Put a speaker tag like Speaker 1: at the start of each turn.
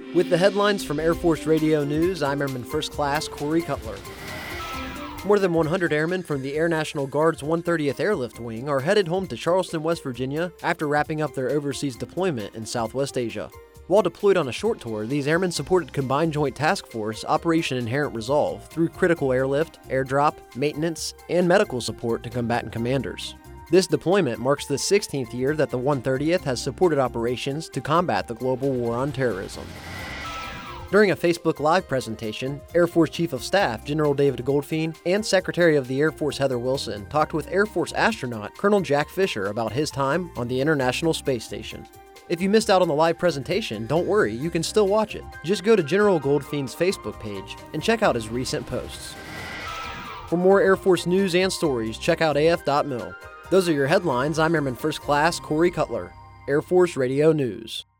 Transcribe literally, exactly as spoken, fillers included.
Speaker 1: With the headlines from Air Force Radio News, I'm Airman First Class Corey Cutler. More than one hundred airmen from the Air National Guard's one thirtieth Airlift Wing are headed home to Charleston, West Virginia after wrapping up their overseas deployment in Southwest Asia. While deployed on a short tour, these airmen supported Combined Joint Task Force Operation Inherent Resolve through critical airlift, airdrop, maintenance, and medical support to combatant commanders. This deployment marks the sixteenth year that the one thirtieth has supported operations to combat the global war on terrorism. During a Facebook Live presentation, Air Force Chief of Staff General David Goldfein and Secretary of the Air Force Heather Wilson talked with Air Force astronaut Colonel Jack Fisher about his time on the International Space Station. If you missed out on the live presentation, don't worry, you can still watch it. Just go to General Goldfein's Facebook page and check out his recent posts. For more Air Force news and stories, check out A F dot mil. Those are your headlines. I'm Airman First Class Corey Cutler, Air Force Radio News.